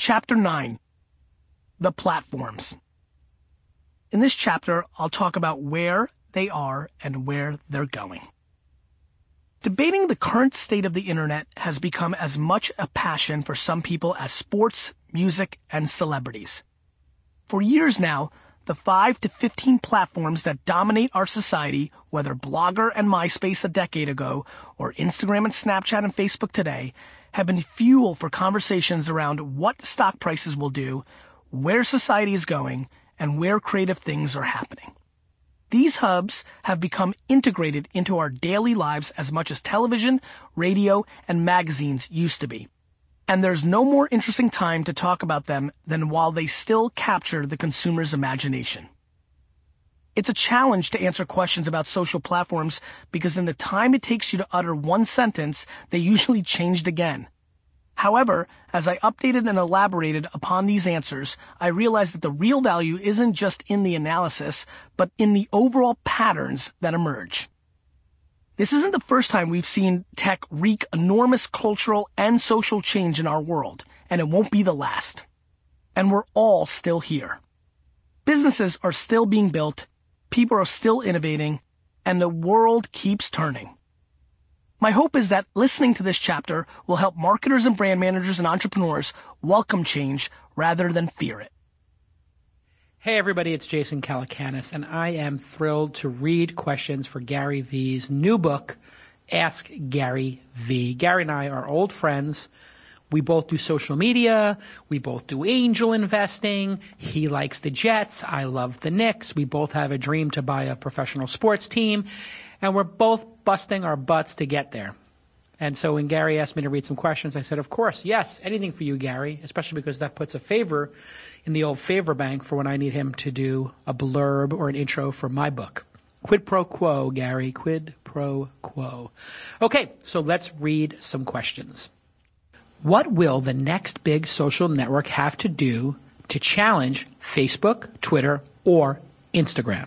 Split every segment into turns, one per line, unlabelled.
Chapter 9, The Platforms. In this chapter, I'll talk about where they are and where they're going. Debating the current state of the internet has become as much a passion for some people as sports, music, and celebrities. For years now, the 5 to 15 platforms that dominate our society, whether Blogger and MySpace a decade ago, or Instagram and Snapchat and Facebook today, have been fuel for conversations around what stock prices will do, where society is going, and where creative things are happening. These hubs have become integrated into our daily lives as much as television, radio, and magazines used to be. And there's no more interesting time to talk about them than while they still capture the consumer's imagination. It's a challenge to answer questions about social platforms because in the time it takes you to utter one sentence, they usually changed again. However, as I updated and elaborated upon these answers, I realized that the real value isn't just in the analysis, but in the overall patterns that emerge. This isn't the first time we've seen tech wreak enormous cultural and social change in our world, and it won't be the last. And we're all still here. Businesses are still being built, people are still innovating, and the world keeps turning. My hope is that listening to this chapter will help marketers and brand managers and entrepreneurs welcome change rather than fear it.
Hey everybody, it's Jason Calacanis, and I am thrilled to read questions for Gary V's new book, Ask Gary V. Gary and I are old friends. We both do social media. We both do angel investing. He likes the Jets. I love the Knicks. We both have a dream to buy a professional sports team. And we're both busting our butts to get there. And so when Gary asked me to read some questions, I said, of course, yes, anything for you, Gary, especially because that puts a favor in the old favor bank for when I need him to do a blurb or an intro for my book. Quid pro quo, Gary, quid pro quo. Okay, so let's read some questions. What will the next big social network have to do to challenge Facebook, Twitter, or Instagram?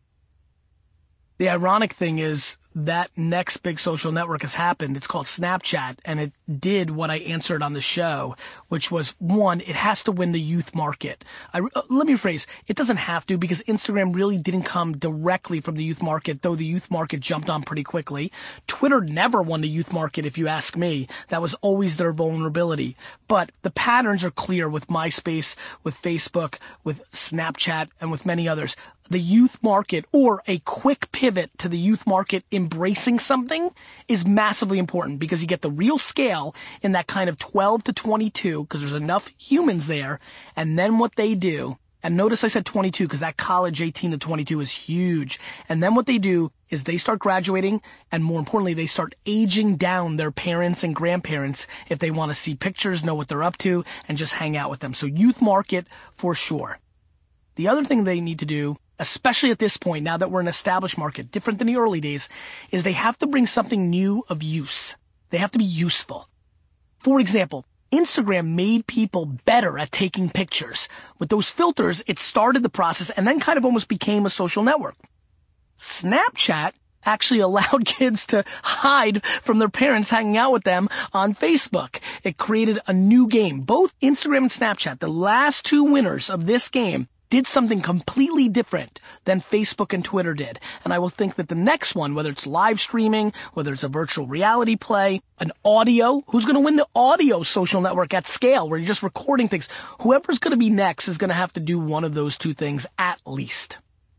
The ironic thing is that next big social network has happened. It's called Snapchat, and it did what I answered on the show, which was, one, it has to win the youth market. Let me rephrase. It doesn't have to because Instagram really didn't come directly from the youth market, though the youth market jumped on pretty quickly. Twitter never won the youth market, if you ask me. That was always their vulnerability. But the patterns are clear with MySpace, with Facebook, with Snapchat, and with many others. The youth market, or a quick pivot to the youth market embracing something, is massively important because you get the real scale in that kind of 12 to 22 because there's enough humans there. And then what they do, and notice I said 22 because that college 18 to 22 is huge. And then what they do is they start graduating, and more importantly, they start aging down their parents and grandparents if they want to see pictures, know what they're up to, and just hang out with them. So youth market for sure. The other thing they need to do, especially at this point, now that we're an established market, different than the early days, is they have to bring something new of use. They have to be useful. For example, Instagram made people better at taking pictures. With those filters, it started the process and then kind of almost became a social network. Snapchat actually allowed kids to hide from their parents hanging out with them on Facebook. It created a new game. Both Instagram and Snapchat, the last two winners of this game, did something completely different than Facebook and Twitter did. And I will think that the next one, whether it's live streaming, whether it's a virtual reality play, an audio, who's going to win the audio social network at scale where you're just recording things? Whoever's going to be next is going to have to do one of those two things at least.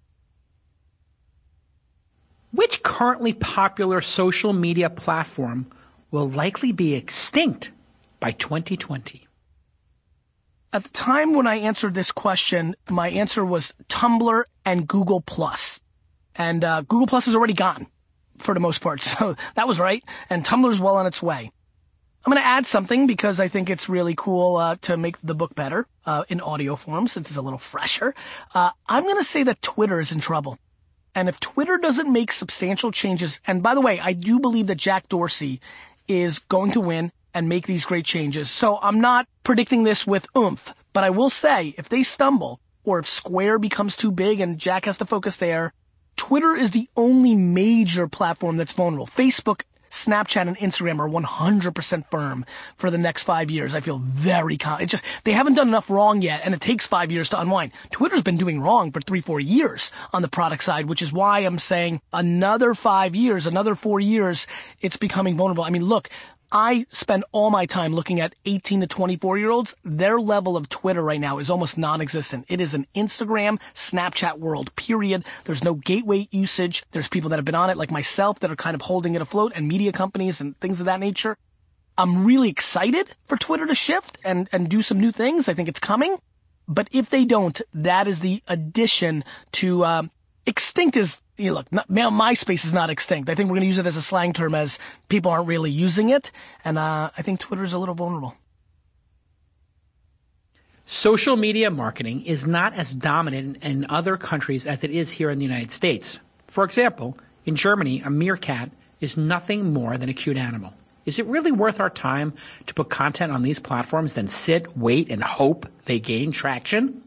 Which currently popular social media platform will likely be extinct by 2020?
At the time when I answered this question, my answer was Tumblr and Google+. And Google+ is already gone for the most part, so that was right. And Tumblr's well on its way. I'm going to add something because I think it's really cool to make the book better in audio form since it's a little fresher. I'm going to say that Twitter is in trouble. And if Twitter doesn't make substantial changes, and by the way, I do believe that Jack Dorsey is going to win and make these great changes. So I'm not predicting this with oomph, but I will say if they stumble or if Square becomes too big and Jack has to focus there, Twitter is the only major platform that's vulnerable. Facebook Snapchat and Instagram are 100% firm for the next 5 years. I feel very confident. They haven't done enough wrong yet, and it takes 5 years to unwind. Twitter's been doing wrong for 3-4 years on the product side, which is why I'm saying another 5 years, another 4 years, it's becoming vulnerable. I mean, look, I spend all my time looking at 18 to 24-year-olds. Their level of Twitter right now is almost non-existent. It is an Instagram, Snapchat world, period. There's no gateway usage. There's people that have been on it like myself that are kind of holding it afloat, and media companies and things of that nature. I'm really excited for Twitter to shift and do some new things. I think it's coming. But if they don't, that is the addition to extinct is, look, MySpace is not extinct. I think we're going to use it as a slang term as people aren't really using it. And I think Twitter is a little vulnerable.
Social media marketing is not as dominant in other countries as it is here in the United States. For example, in Germany, a meerkat is nothing more than a cute animal. Is it really worth our time to put content on these platforms, then sit, wait, and hope they gain traction?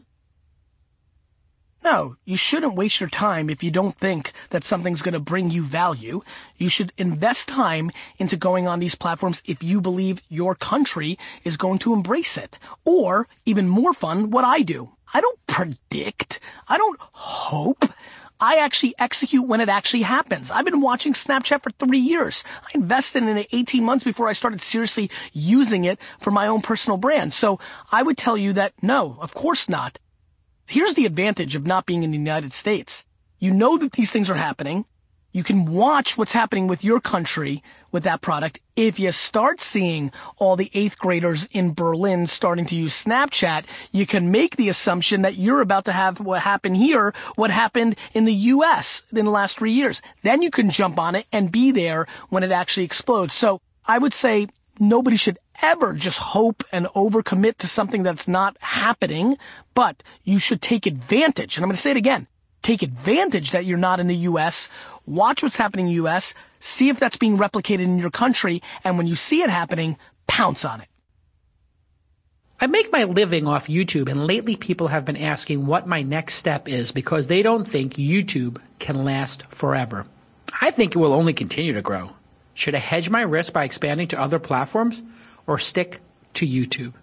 No, you shouldn't waste your time if you don't think that something's going to bring you value. You should invest time into going on these platforms if you believe your country is going to embrace it. Or, even more fun, what I do. I don't predict. I don't hope. I actually execute when it actually happens. I've been watching Snapchat for 3 years. I invested in it 18 months before I started seriously using it for my own personal brand. So I would tell you that no, of course not. Here's the advantage of not being in the United States. You know that these things are happening. You can watch what's happening with your country with that product. If you start seeing all the 8th graders in Berlin starting to use Snapchat, you can make the assumption that you're about to have what happened here, what happened in the US in the last 3 years. Then you can jump on it and be there when it actually explodes. So I would say nobody should ever just hope and overcommit to something that's not happening, but you should take advantage. And I'm going to say it again. Take advantage that you're not in the U.S. Watch what's happening in the U.S. See if that's being replicated in your country. And when you see it happening, pounce on it.
I make my living off YouTube, and lately people have been asking what my next step is because they don't think YouTube can last forever. I think it will only continue to grow. Should I hedge my risk by expanding to other platforms or stick to YouTube?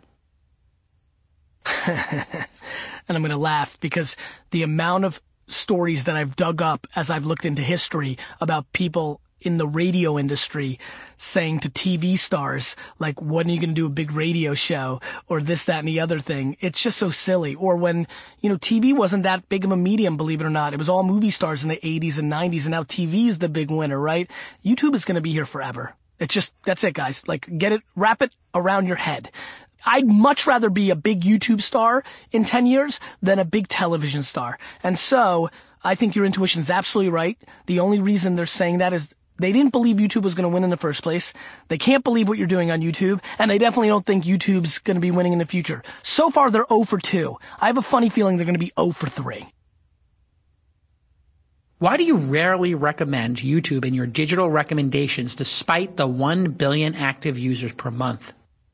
And I'm going to laugh because the amount of stories that I've dug up as I've looked into history about people in the radio industry saying to TV stars, like, when are you going to do a big radio show or this, that, and the other thing? It's just so silly. Or when, TV wasn't that big of a medium, believe it or not. It was all movie stars in the 80s and 90s, and now TV is the big winner, right? YouTube is going to be here forever. It's just, that's it, guys. Like, wrap it around your head. I'd much rather be a big YouTube star in 10 years than a big television star. And so I think your intuition is absolutely right. The only reason they're saying that is they didn't believe YouTube was going to win in the first place. They can't believe what you're doing on YouTube, and they definitely don't think YouTube's going to be winning in the future. So far, they're 0 for 2. I have a funny feeling they're going to be 0 for 3.
Why do you rarely recommend YouTube in your digital recommendations despite the 1 billion active users per month?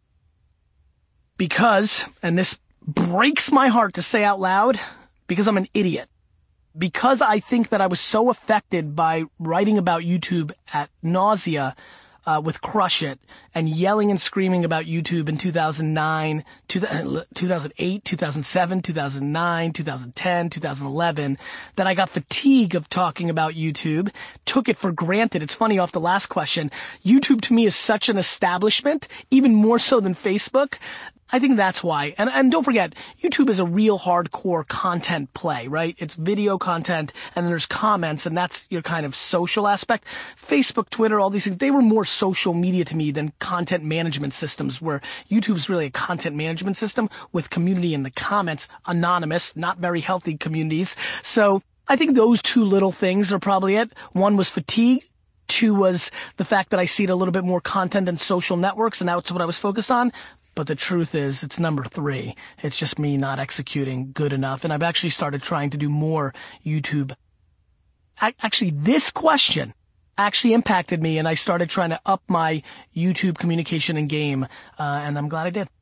Because, and this breaks my heart to say out loud, because I'm an idiot. Because I think that I was so affected by writing about YouTube at nausea with Crush It and yelling and screaming about YouTube in 2009, 2008, 2007, 2009, 2010, 2011, that I got fatigue of talking about YouTube, took it for granted. It's funny, off the last question, YouTube to me is such an establishment, even more so than Facebook. I think that's why. And don't forget, YouTube is a real hardcore content play, right? It's video content, and then there's comments, and that's your kind of social aspect. Facebook, Twitter, all these things, they were more social media to me than content management systems, where YouTube's really a content management system with community in the comments, anonymous, not very healthy communities. So I think those two little things are probably it. One was fatigue. 2 was the fact that I see it a little bit more content than social networks, and that's what I was focused on. But the truth is, it's number 3. It's just me not executing good enough. And I've actually started trying to do more YouTube. Actually, this question actually impacted me, and I started trying to up my YouTube communication and game. And I'm glad I did.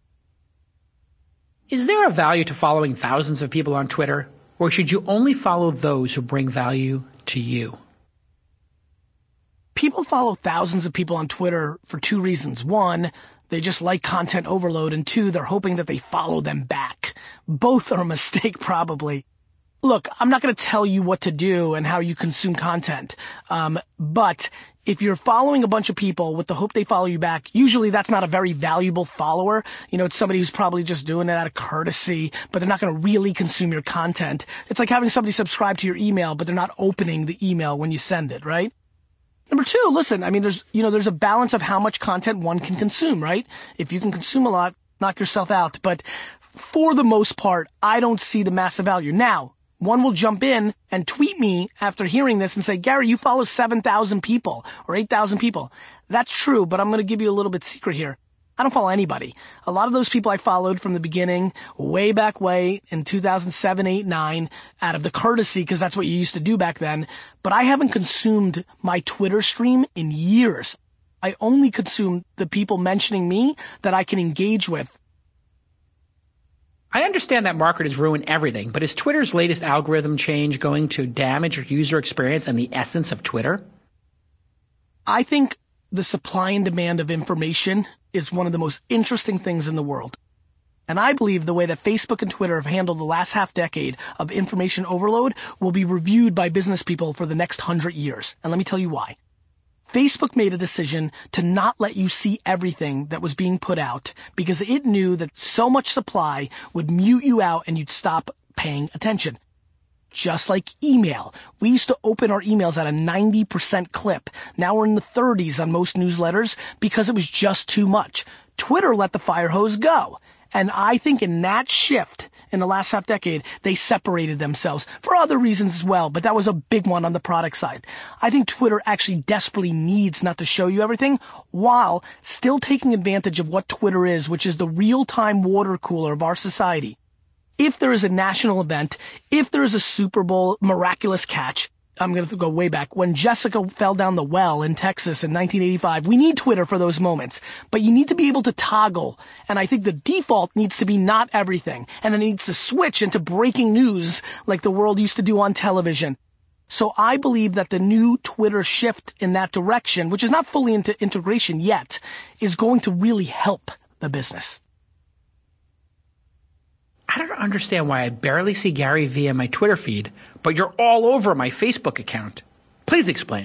Is there a value to following thousands of people on Twitter? Or should you only follow those who bring value to you?
people follow thousands of people on Twitter for two reasons. One, they just like content overload, and two, they're hoping that they follow them back. Both are a mistake, probably. Look, I'm not going to tell you what to do and how you consume content. But if you're following a bunch of people with the hope they follow you back, usually that's not a very valuable follower. You know, it's somebody who's probably just doing it out of courtesy, but they're not going to really consume your content. It's like having somebody subscribe to your email, but they're not opening the email when you send it, right? Number two, listen, I mean, there's a balance of how much content one can consume, right? If you can consume a lot, knock yourself out. But for the most part, I don't see the massive value. Now, one will jump in and tweet me after hearing this and say, Gary, you follow 7,000 people or 8,000 people. That's true, but I'm going to give you a little bit secret here. I don't follow anybody. A lot of those people I followed from the beginning, way back in 2007, 8, 9, out of the courtesy, because that's what you used to do back then. But I haven't consumed my Twitter stream in years. I only consume the people mentioning me that I can engage with.
I understand that marketers ruin everything, but is Twitter's latest algorithm change going to damage your user experience and the essence of Twitter?
I think the supply and demand of information is one of the most interesting things in the world. And I believe the way that Facebook and Twitter have handled the last half decade of information overload will be reviewed by business people for the next 100 years. And let me tell you why. Facebook made a decision to not let you see everything that was being put out because it knew that so much supply would mute you out and you'd stop paying attention. Just like email. We used to open our emails at a 90% clip. Now we're in the 30s on most newsletters because it was just too much. Twitter let the fire hose go. And I think in that shift in the last half decade, they separated themselves for other reasons as well, but that was a big one on the product side. I think Twitter actually desperately needs not to show you everything while still taking advantage of what Twitter is, which is the real-time water cooler of our society. If there is a national event, if there is a Super Bowl miraculous catch, I'm going to go way back. When Jessica fell down the well in Texas in 1985, we need Twitter for those moments. But you need to be able to toggle. And I think the default needs to be not everything. And it needs to switch into breaking news like the world used to do on television. So I believe that the new Twitter shift in that direction, which is not fully into integration yet, is going to really help the business.
I don't understand why I barely see Gary Vee in my Twitter feed, but you're all over my Facebook account. Please explain.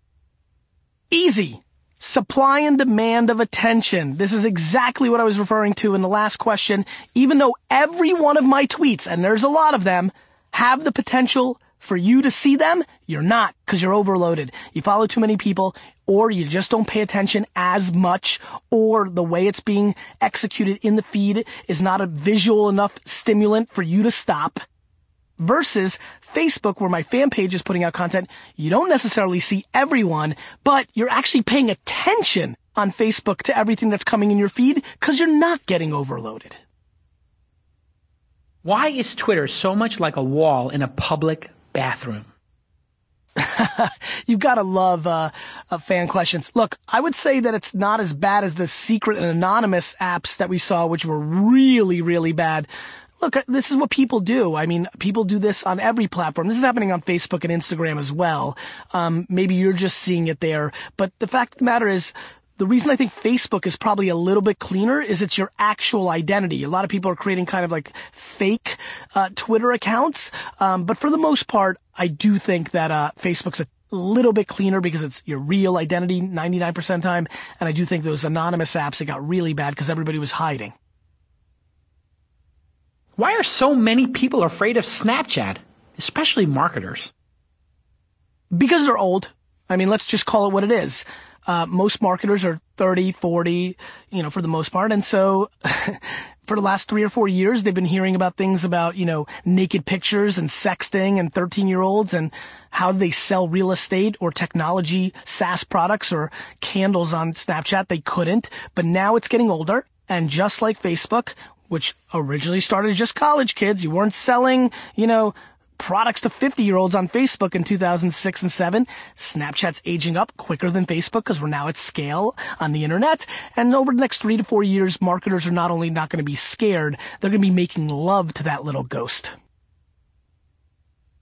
Easy. Supply and demand of attention. This is exactly what I was referring to in the last question. Even though every one of my tweets, and there's a lot of them, have the potential for you to see them, you're not, because you're overloaded. You follow too many people, or you just don't pay attention as much, or the way it's being executed in the feed is not a visual enough stimulant for you to stop. Versus Facebook, where my fan page is putting out content, you don't necessarily see everyone, but you're actually paying attention on Facebook to everything that's coming in your feed because you're not getting overloaded.
Why is Twitter so much like a wall in a public bathroom?
You've got to love fan questions. Look, I would say that it's not as bad as the secret and anonymous apps that we saw, which were really, really bad. Look, this is what people do. I mean, people do this on every platform. This is happening on Facebook and Instagram as well. Maybe you're just seeing it there. But the fact of the matter is, the reason I think Facebook is probably a little bit cleaner is it's your actual identity. A lot of people are creating kind of like fake Twitter accounts. But for the most part, I do think that Facebook's a little bit cleaner because it's your real identity 99% of the time. And I do think those anonymous apps, it got really bad because everybody was hiding.
Why are so many people afraid of Snapchat, especially marketers?
Because they're old. I mean, let's just call it what it is. Most marketers are 30, 40, for the most part. And so for the last 3 or 4 years, they've been hearing about things about, naked pictures and sexting and 13-year-olds and how they sell real estate or technology, SaaS products or candles on Snapchat. They couldn't, but now it's getting older. And just like Facebook, which originally started as just college kids, you weren't selling, products to 50-year-olds on Facebook in 2006 and 7. Snapchat's aging up quicker than Facebook because we're now at scale on the internet. And over the next 3 to 4 years, marketers are not only not going to be scared, they're going to be making love to that little ghost.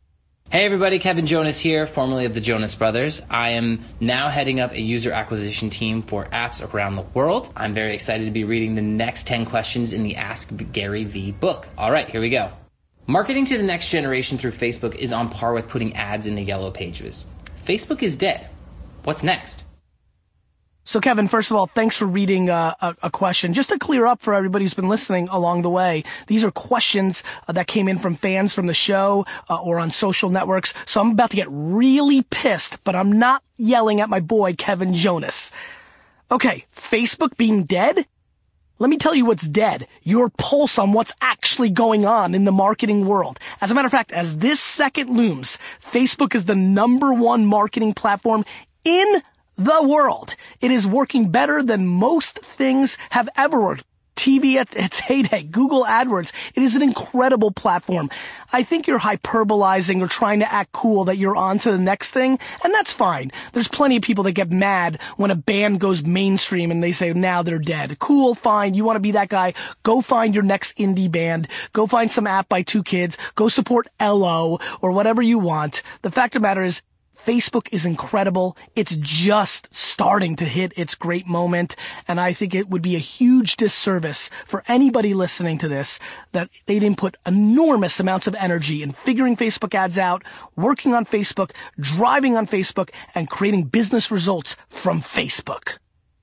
Hey everybody, Kevin Jonas here, formerly of the Jonas Brothers. I am now heading up a user acquisition team for apps around the world. I'm very excited to be reading the next 10 questions in the Ask Gary V book. All right, here we go. Marketing to the next generation through Facebook is on par with putting ads in the yellow pages. Facebook is dead. What's next?
So, Kevin, first of all, thanks for reading a question. Just to clear up for everybody who's been listening along the way, these are questions that came in from fans from the show or on social networks. So I'm about to get really pissed, but I'm not yelling at my boy, Kevin Jonas. Okay, Facebook being dead? Let me tell you what's dead. Your pulse on what's actually going on in the marketing world. As a matter of fact, as this second looms, Facebook is the #1 marketing platform in the world. It is working better than most things have ever worked. TV at its heyday, Google AdWords. It is an incredible platform. I think you're hyperbolizing or trying to act cool that you're on to the next thing, and that's fine. There's plenty of people that get mad when a band goes mainstream and they say now they're dead. Cool, fine. You want to be that guy? Go find your next indie band. Go find some app by two kids. Go support LO or whatever you want. The fact of the matter is, Facebook is incredible. It's just starting to hit its great moment. And I think it would be a huge disservice for anybody listening to this that they didn't put enormous amounts of energy in figuring Facebook ads out, working on Facebook, driving on Facebook, and creating business results from Facebook.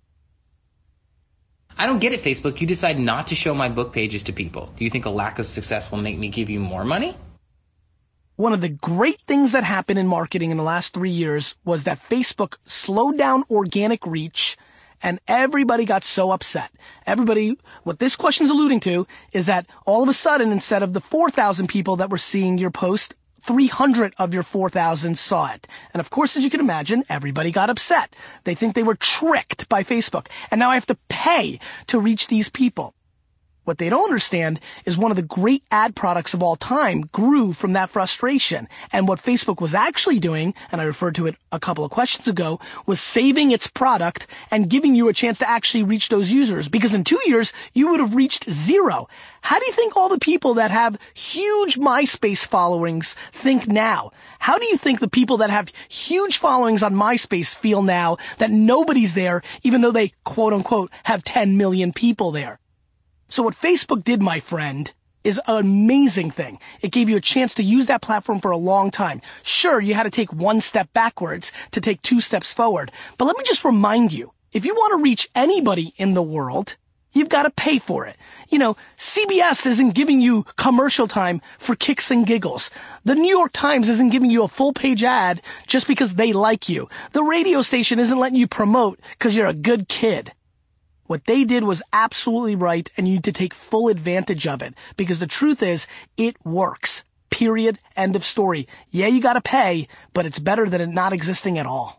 I don't get it, Facebook. You decide not to show my book pages to people. Do you think a lack of success will make me give you more money?
One of the great things that happened in marketing in the last 3 years was that Facebook slowed down organic reach and everybody got so upset. What this question's alluding to is that all of a sudden, instead of the 4,000 people that were seeing your post, 300 of your 4,000 saw it. And of course, as you can imagine, everybody got upset. They think they were tricked by Facebook. And now I have to pay to reach these people. What they don't understand is one of the great ad products of all time grew from that frustration. And what Facebook was actually doing, and I referred to it a couple of questions ago, was saving its product and giving you a chance to actually reach those users. Because in 2 years, you would have reached 0. How do you think all the people that have huge MySpace followings think now? How do you think the people that have huge followings on MySpace feel now that nobody's there, even though they, quote unquote, have 10 million people there? So what Facebook did, my friend, is an amazing thing. It gave you a chance to use that platform for a long time. Sure, you had to take 1 step backwards to take 2 steps forward. But let me just remind you, if you want to reach anybody in the world, you've got to pay for it. You know, CBS isn't giving you commercial time for kicks and giggles. The New York Times isn't giving you a full-page ad just because they like you. The radio station isn't letting you promote because you're a good kid. What they did was absolutely right, and you need to take full advantage of it, because the truth is, it works. Period. End of story. Yeah, you gotta pay, but it's better than it not existing at all.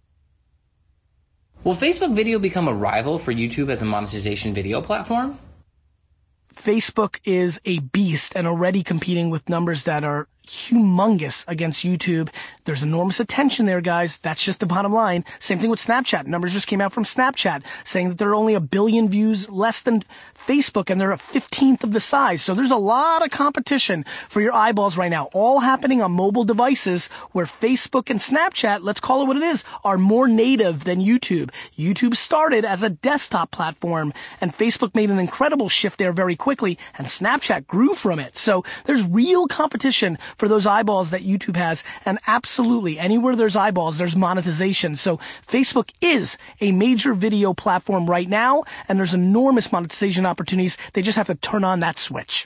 Will Facebook video become a rival for YouTube as a monetization video platform?
Facebook is a beast and already competing with numbers that are humongous against YouTube. There's enormous attention there, guys. That's just the bottom line. Same thing with Snapchat. Numbers just came out from Snapchat saying that there are only 1 billion views less than Facebook, and they're a 15th of the size. So there's a lot of competition for your eyeballs right now, all happening on mobile devices where Facebook and Snapchat, let's call it what it is, are more native than YouTube. YouTube started as a desktop platform, and Facebook made an incredible shift there very quickly, and Snapchat grew from it. So there's real competition for those eyeballs that YouTube has, and absolutely, anywhere there's eyeballs, there's monetization. So Facebook is a major video platform right now, and there's enormous monetization opportunities. They just have to turn on that switch.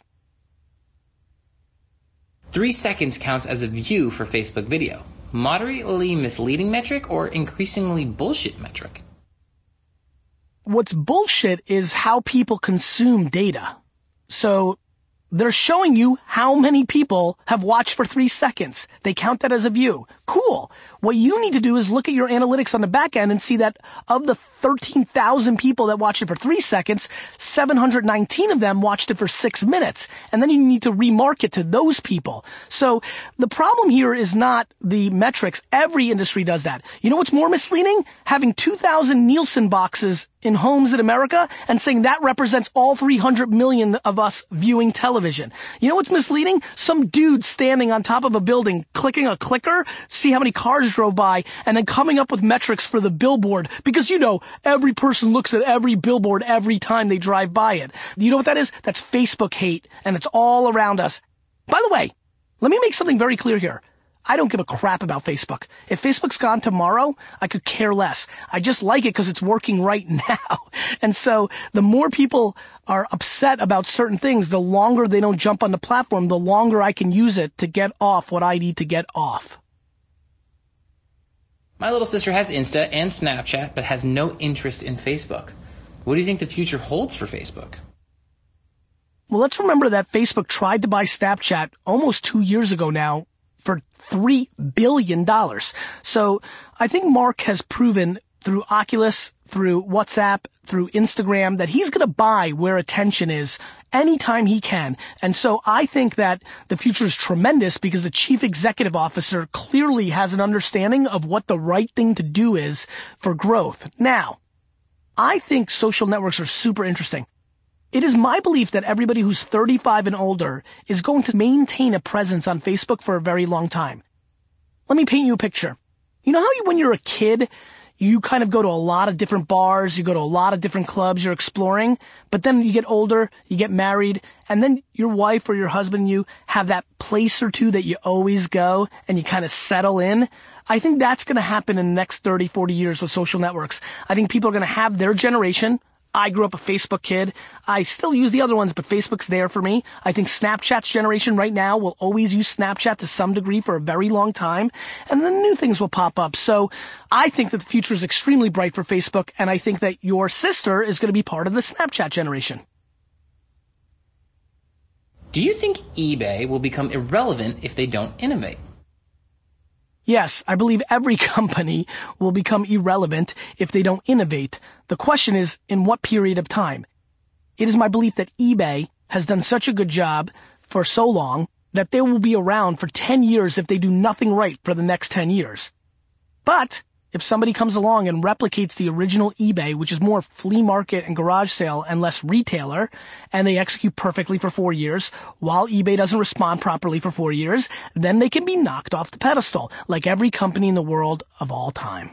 3 seconds counts as a view for Facebook video. Moderately misleading metric or increasingly bullshit metric?
What's bullshit is how people consume data. So they're showing you how many people have watched for 3 seconds. They count that as a view. Cool. What you need to do is look at your analytics on the back end and see that of the 13,000 people that watched it for 3 seconds, 719 of them watched it for 6 minutes. And then you need to remarket to those people. So the problem here is not the metrics. Every industry does that. You know what's more misleading? Having 2,000 Nielsen boxes in homes in America and saying that represents all 300 million of us viewing television. You know what's misleading? Some dude standing on top of a building, clicking a clicker, see how many cars drove by, and then coming up with metrics for the billboard. Because, you know, every person looks at every billboard every time they drive by it. You know what that is? That's Facebook hate, and it's all around us. By the way, let me make something very clear here. I don't give a crap about Facebook. If Facebook's gone tomorrow, I could care less. I just like it because it's working right now. And so the more people are upset about certain things, the longer they don't jump on the platform, the longer I can use it to get off what I need to get off.
My little sister has Insta and Snapchat, but has no interest in Facebook. What do you think the future holds for Facebook?
Well, let's remember that Facebook tried to buy Snapchat almost 2 years ago now for $3 billion. So I think Mark has proven through Oculus, through WhatsApp, through Instagram, that he's going to buy where attention is anytime he can. And so I think that the future is tremendous because the chief executive officer clearly has an understanding of what the right thing to do is for growth. Now, I think social networks are super interesting. It is my belief that everybody who's 35 and older is going to maintain a presence on Facebook for a very long time. Let me paint you a picture. You know how when you're a kid, you kind of go to a lot of different bars, you go to a lot of different clubs, you're exploring, but then you get older, you get married, and then your wife or your husband and you have that place or two that you always go and you kind of settle in. I think that's going to happen in the next 30, 40 years with social networks. I think people are going to have their generation. I grew up a Facebook kid. I still use the other ones, but Facebook's there for me. I think Snapchat's generation right now will always use Snapchat to some degree for a very long time, and then new things will pop up. So I think that the future is extremely bright for Facebook, and I think that your sister is going to be part of the Snapchat generation.
Do you think eBay will become irrelevant if they don't innovate?
Yes, I believe every company will become irrelevant if they don't innovate. The question is, in what period of time? It is my belief that eBay has done such a good job for so long that they will be around for 10 years if they do nothing right for the next 10 years. But if somebody comes along and replicates the original eBay, which is more flea market and garage sale and less retailer, and they execute perfectly for 4 years, while eBay doesn't respond properly for 4 years, then they can be knocked off the pedestal, like every company in the world of all time.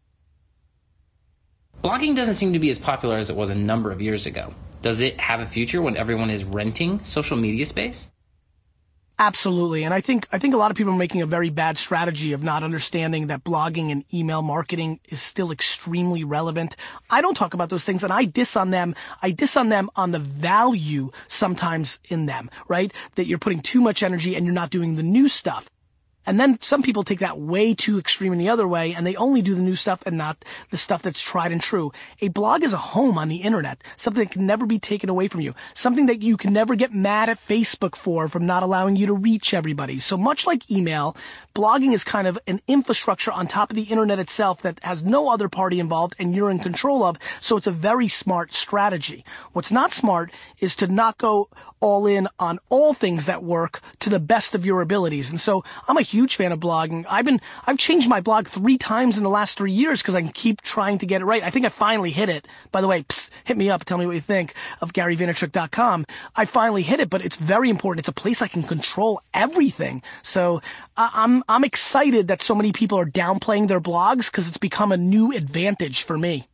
Blogging doesn't seem to be as popular as it was a number of years ago. Does it have a future when everyone is renting social media space?
Absolutely. And I think a lot of people are making a very bad strategy of not understanding that blogging and email marketing is still extremely relevant. I don't talk about those things and I diss on them. I diss on them on the value sometimes in them, right? That you're putting too much energy and you're not doing the new stuff. And then some people take that way too extreme in the other way, and they only do the new stuff and not the stuff that's tried and true. A blog is a home on the internet, something that can never be taken away from you, something that you can never get mad at Facebook for from not allowing you to reach everybody. So much like email, blogging is kind of an infrastructure on top of the internet itself that has no other party involved and you're in control of, so it's a very smart strategy. What's not smart is to not go all in on all things that work to the best of your abilities. And so I'm a huge fan of blogging. I've changed my blog 3 times in the last 3 years because I can keep trying to get it right. I think I finally hit it. By the way, hit me up. Tell me what you think of GaryVaynerchuk.com. I finally hit it, but it's very important. It's a place I can control everything. So I'm excited that so many people are downplaying their blogs because it's become a new advantage for me.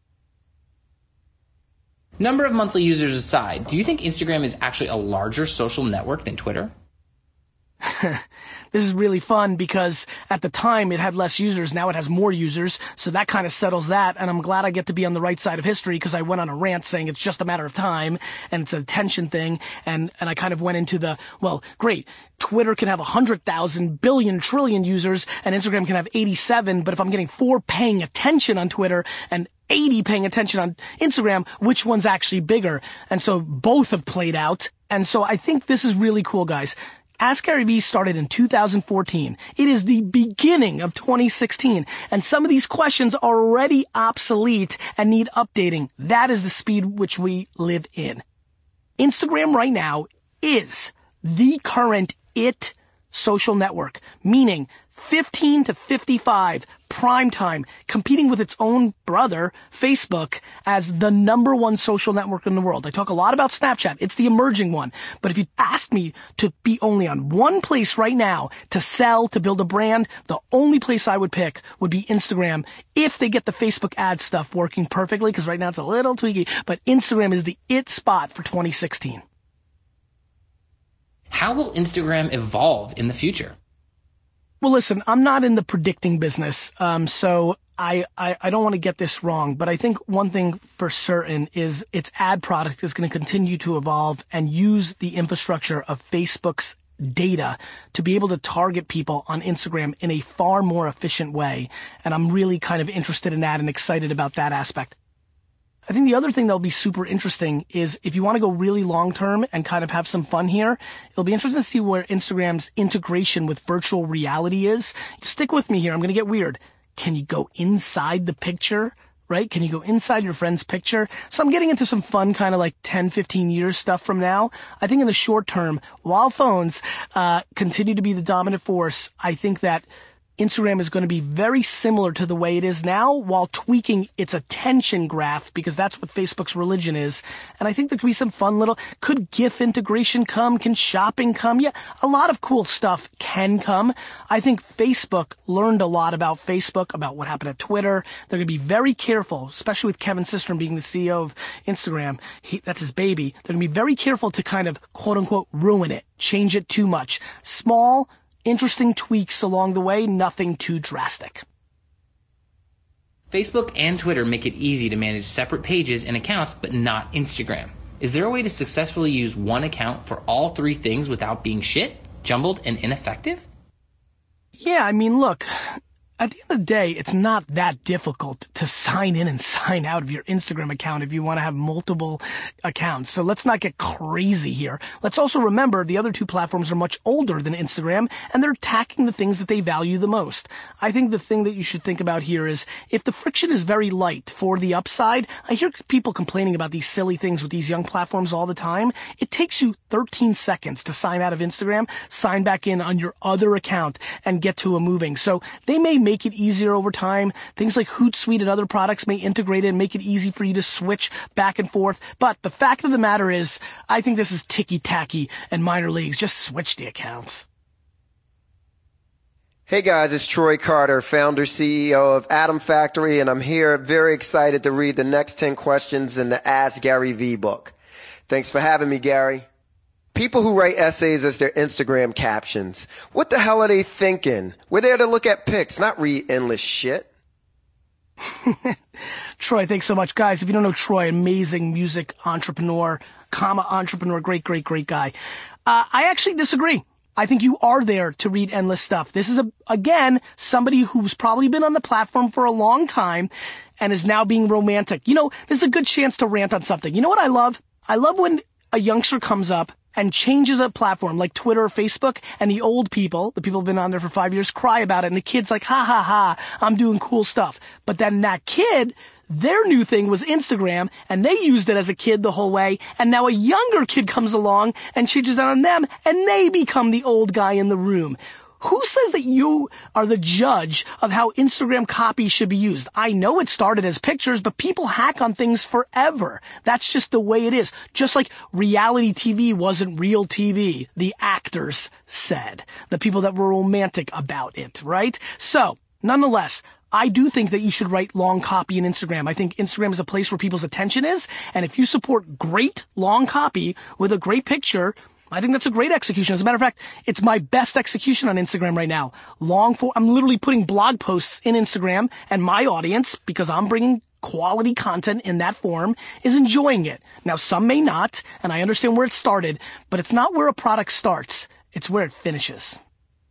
Number of monthly users aside, do you think Instagram is actually a larger social network than Twitter?
This is really fun because at the time it had less users. Now it has more users. So that kind of settles that. And I'm glad I get to be on the right side of history because I went on a rant saying it's just a matter of time and it's an attention thing. And I kind of went into well, great. Twitter can have 100,000 billion trillion users and Instagram can have 87. But if I'm getting 4 paying attention on Twitter and 80 paying attention on Instagram, which one's actually bigger? And so both have played out. And so I think this is really cool, guys. Ask Gary Vee started in 2014. It is the beginning of 2016, and some of these questions are already obsolete and need updating. That is the speed which we live in. Instagram right now is the current it social network, meaning 15 to 55 prime time, competing with its own brother, Facebook, as the number one social network in the world. I talk a lot about Snapchat. It's the emerging one. But if you asked me to be only on one place right now to sell, to build a brand, the only place I would pick would be Instagram if they get the Facebook ad stuff working perfectly, because right now it's a little tweaky, but Instagram is the it spot for 2016.
How will Instagram evolve in the future?
Well, listen, I'm not in the predicting business, so I don't want to get this wrong, but I think one thing for certain is its ad product is going to continue to evolve and use the infrastructure of Facebook's data to be able to target people on Instagram in a far more efficient way. And I'm really kind of interested in that and excited about that aspect. I think the other thing that'll be super interesting is if you want to go really long term and kind of have some fun here, it'll be interesting to see where Instagram's integration with virtual reality is. Stick with me here. I'm going to get weird. Can you go inside the picture? Right? Can you go inside your friend's picture? So I'm getting into some fun kind of like 10, 15 years stuff from now. I think in the short term, while phones continue to be the dominant force, I think that Instagram is going to be very similar to the way it is now while tweaking its attention graph, because that's what Facebook's religion is. And I think there could be some fun could GIF integration come? Can shopping come? Yeah, a lot of cool stuff can come. I think Facebook learned a lot about Facebook, about what happened at Twitter. They're going to be very careful, especially with Kevin Systrom being the CEO of Instagram. That's his baby. They're going to be very careful to kind of quote unquote ruin it, change it too much. Small, interesting tweaks along the way, nothing too drastic.
Facebook and Twitter make it easy to manage separate pages and accounts, but not Instagram. Is there a way to successfully use one account for all three things without being shit, jumbled, and ineffective?
Yeah, I mean, look, at the end of the day, it's not that difficult to sign in and sign out of your Instagram account if you want to have multiple accounts. So let's not get crazy here. Let's also remember the other two platforms are much older than Instagram, and they're attacking the things that they value the most. I think the thing that you should think about here is if the friction is very light for the upside, I hear people complaining about these silly things with these young platforms all the time. It takes you 13 seconds to sign out of Instagram, sign back in on your other account, and get to a moving. So they may make it easier over time. Things like Hootsuite and other products may integrate it and make it easy for you to switch back and forth. But the fact of the matter is, I think this is ticky-tacky and minor leagues. Just switch the accounts.
Hey guys, it's Troy Carter, founder, CEO of Atom Factory, and I'm here very excited to read the next 10 questions in the Ask Gary Vee book. Thanks for having me, Gary. People who write essays as their Instagram captions, what the hell are they thinking? We're there to look at pics, not read endless shit.
Troy, thanks so much. Guys, if you don't know Troy, amazing music entrepreneur, entrepreneur, great guy. I actually disagree. I think you are there to read endless stuff. This is, again, somebody who's probably been on the platform for a long time and is now being romantic. You know, this is a good chance to rant on something. You know what I love? I love when a youngster comes up and changes a platform like Twitter or Facebook, and the old people, the people who've been on there for 5 years, cry about it, and the kid's like, ha ha ha, I'm doing cool stuff. But then that kid, their new thing was Instagram, and they used it as a kid the whole way, and now a younger kid comes along and changes it on them, and they become the old guy in the room. Who says that you are the judge of how Instagram copy should be used? I know it started as pictures, but people hack on things forever. That's just the way it is. Just like reality TV wasn't real TV, the actors said. The people that were romantic about it, right? So, nonetheless, I do think that you should write long copy in Instagram. I think Instagram is a place where people's attention is, and if you support great long copy with a great picture, I think that's a great execution. As a matter of fact, it's my best execution on Instagram right now. I'm literally putting blog posts in Instagram, and my audience, because I'm bringing quality content in that form, is enjoying it. Now, some may not, and I understand where it started, but it's not where a product starts. It's where it finishes.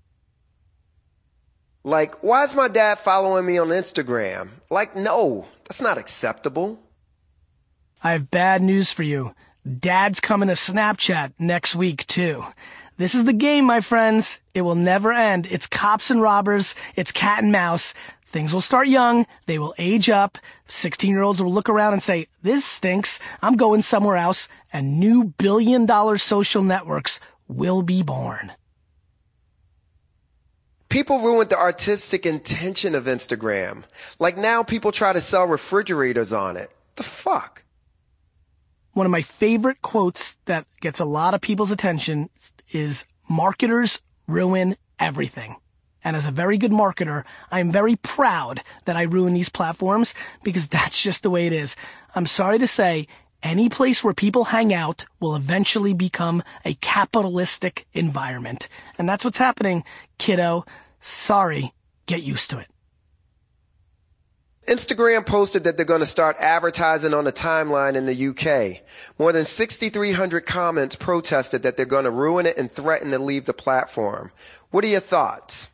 Like, why is my dad following me on Instagram? Like, no, that's not acceptable.
I have bad news for you. Dad's coming to Snapchat next week, too. This is the game, my friends. It will never end. It's cops and robbers. It's cat and mouse. Things will start young. They will age up. 16-year-olds will look around and say, this stinks. I'm going somewhere else. And new billion-dollar social networks will be born.
People ruined the artistic intention of Instagram. Like now people try to sell refrigerators on it. The fuck?
One of my favorite quotes that gets a lot of people's attention is, marketers ruin everything. And as a very good marketer, I am very proud that I ruin these platforms because that's just the way it is. I'm sorry to say, any place where people hang out will eventually become a capitalistic environment. And that's what's happening, kiddo. Sorry, get used to it.
Instagram posted that they're going to start advertising on the timeline in the UK. More than 6,300 comments protested that they're going to ruin it and threaten to leave the platform. What are your thoughts?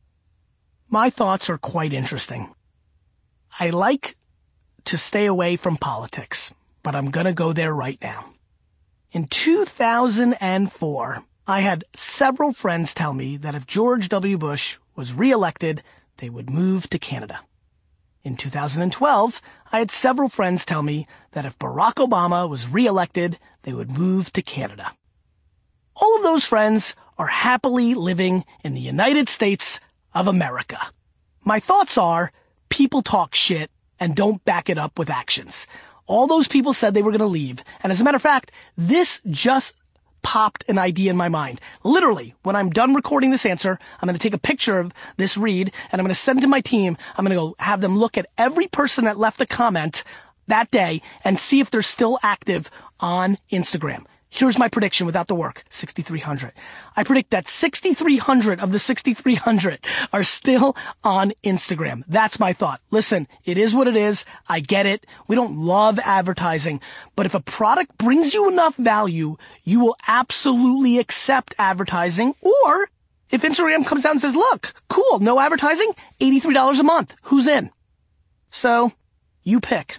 My thoughts are quite interesting. I like to stay away from politics, but I'm going to go there right now. In 2004, I had several friends tell me that if George W. Bush was reelected, they would move to Canada. In 2012, I had several friends tell me that if Barack Obama was reelected, they would move to Canada. All of those friends are happily living in the United States of America. My thoughts are, people talk shit and don't back it up with actions. All those people said they were going to leave. And as a matter of fact, this just popped an idea in my mind. Literally, when I'm done recording this answer, I'm going to take a picture of this read and I'm going to send it to my team. I'm going to go have them look at every person that left a comment that day and see if they're still active on Instagram. Here's my prediction without the work, 6,300. I predict that 6,300 of the 6,300 are still on Instagram. That's my thought. Listen, it is what it is. I get it. We don't love advertising, but if a product brings you enough value, you will absolutely accept advertising. Or if Instagram comes out and says, look, cool, no advertising, $83 a month. Who's in? So you pick.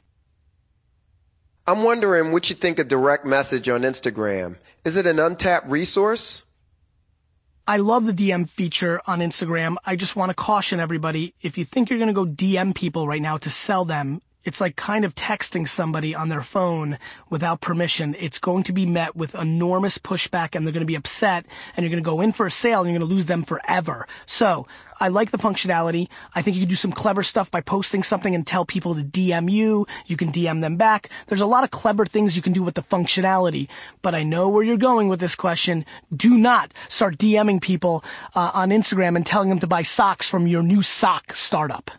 I'm wondering what you think of direct message on Instagram. Is it an untapped resource?
I love the DM feature on Instagram. I just want to caution everybody, if you think you're going to go DM people right now to sell them, it's like kind of texting somebody on their phone without permission. It's going to be met with enormous pushback and they're going to be upset and you're going to go in for a sale and you're going to lose them forever. So I like the functionality. I think you can do some clever stuff by posting something and tell people to DM you. You can DM them back. There's a lot of clever things you can do with the functionality, but I know where you're going with this question. Do not start DMing people on Instagram and telling them to buy socks from your new sock startup.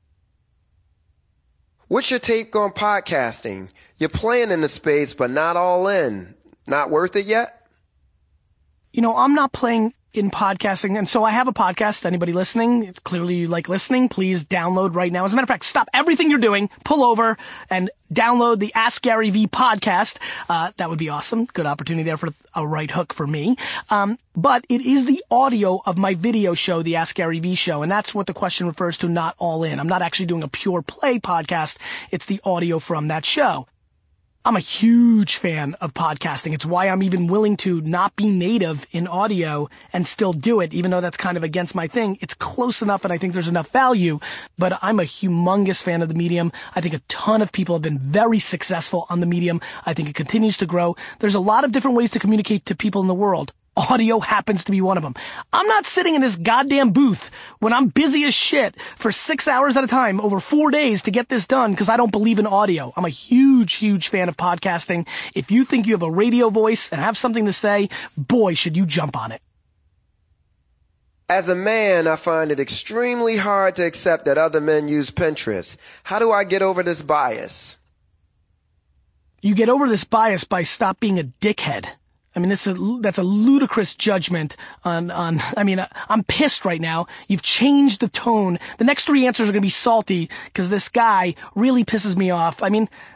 What's your take on podcasting? You're playing in the space, but not all in. Not worth it yet?
You know, I'm not playing in podcasting, and so I have a podcast. Anybody listening, it's clearly you like listening, please download right now. As a matter of fact, stop everything you're doing, pull over, and download the Ask Gary V podcast. That would be awesome. Good opportunity there for a right hook for me. But it is the audio of my video show, the Ask Gary V show, and that's what the question refers to, not all in. I'm not actually doing a pure play podcast. It's the audio from that show. I'm a huge fan of podcasting. It's why I'm even willing to not be native in audio and still do it, even though that's kind of against my thing. It's close enough and I think there's enough value, but I'm a humongous fan of the medium. I think a ton of people have been very successful on the medium. I think it continues to grow. There's a lot of different ways to communicate to people in the world. Audio happens to be one of them. I'm not sitting in this goddamn booth when I'm busy as shit for 6 hours at a time over 4 days to get this done because I don't believe in audio. I'm a huge, huge fan of podcasting. If you think you have a radio voice and have something to say, boy, should you jump on it.
As a man, I find it extremely hard to accept that other men use Pinterest. How do I get over this bias?
You get over this bias by stop being a dickhead. I mean, that's a ludicrous judgment I'm pissed right now. You've changed the tone. The next 3 answers are going to be salty because this guy really pisses me off. I mean,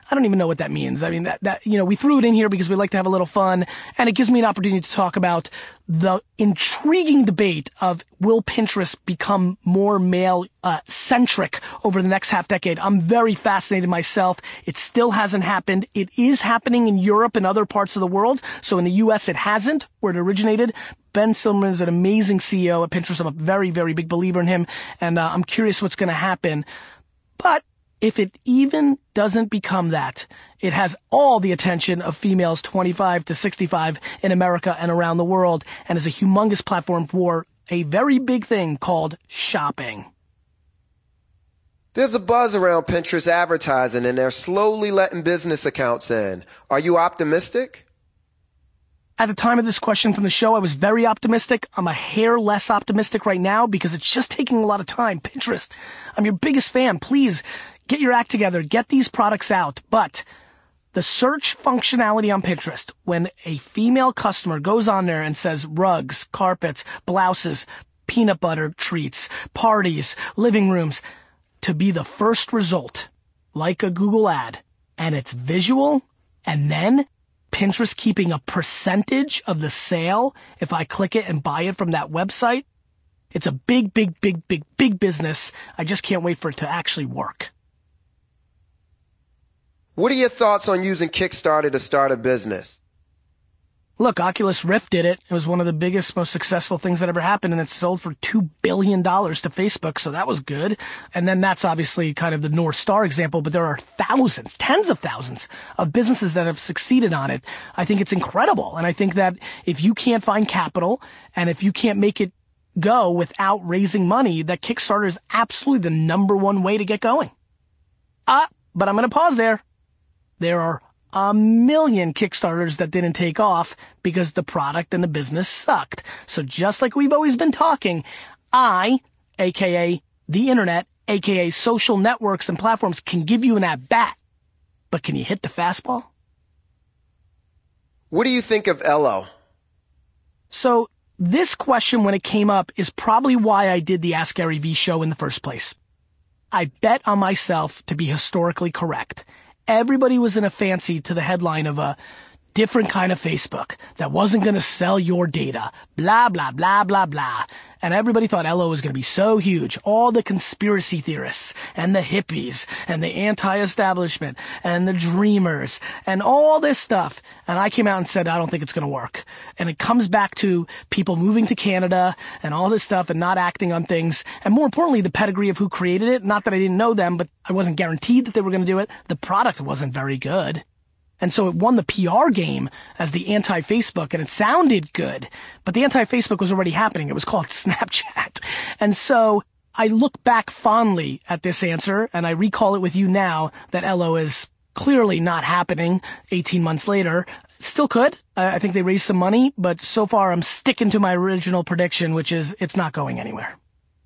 I don't even know what that means. I mean, that we threw it in here because we like to have a little fun, and it gives me an opportunity to talk about the intriguing debate of will Pinterest become more male centric over the next half decade. I'm very fascinated myself. It still hasn't happened. It is happening in Europe and other parts of the world. So in the US, it hasn't, where it originated. Ben Silverman is an amazing CEO at Pinterest. I'm a very, very big believer in him, and I'm curious what's going to happen. But if it even doesn't become that, it has all the attention of females 25 to 65 in America and around the world, and is a humongous platform for a very big thing called shopping.
There's a buzz around Pinterest advertising, and they're slowly letting business accounts in. Are you optimistic?
At the time of this question from the show, I was very optimistic. I'm a hair less optimistic right now because it's just taking a lot of time. Pinterest, I'm your biggest fan. Please get your act together. Get these products out. But the search functionality on Pinterest, when a female customer goes on there and says rugs, carpets, blouses, peanut butter treats, parties, living rooms, to be the first result, like a Google ad, and it's visual, and then Pinterest keeping a percentage of the sale if I click it and buy it from that website. It's a big, big, big, big, big business. I just can't wait for it to actually work.
What are your thoughts on using Kickstarter to start a business?
Look, Oculus Rift did it. It was one of the biggest, most successful things that ever happened, and it sold for $2 billion to Facebook, so that was good. And then that's obviously kind of the North Star example, but there are thousands, tens of thousands of businesses that have succeeded on it. I think it's incredible, and I think that if you can't find capital, and if you can't make it go without raising money, that Kickstarter is absolutely the number one way to get going. But I'm going to pause there. There are a million Kickstarters that didn't take off because the product and the business sucked. So just like we've always been talking, I, aka the internet, aka social networks and platforms, can give you an at-bat. But can you hit the fastball?
What do you think of Ello?
So this question, when it came up, is probably why I did the Ask Gary V show in the first place. I bet on myself to be historically correct. Everybody was in a fancy to the headline of a different kind of Facebook that wasn't going to sell your data, blah, blah, blah, blah, blah. And everybody thought Ello was going to be so huge. All the conspiracy theorists and the hippies and the anti-establishment and the dreamers and all this stuff. And I came out and said, I don't think it's going to work. And it comes back to people moving to Canada and all this stuff and not acting on things. And more importantly, the pedigree of who created it. Not that I didn't know them, but I wasn't guaranteed that they were going to do it. The product wasn't very good. And so it won the PR game as the anti-Facebook, and it sounded good, but the anti-Facebook was already happening. It was called Snapchat. And so I look back fondly at this answer, and I recall it with you now that Ello is clearly not happening 18 months later. Still could. I think they raised some money, but so far I'm sticking to my original prediction, which is it's not going anywhere.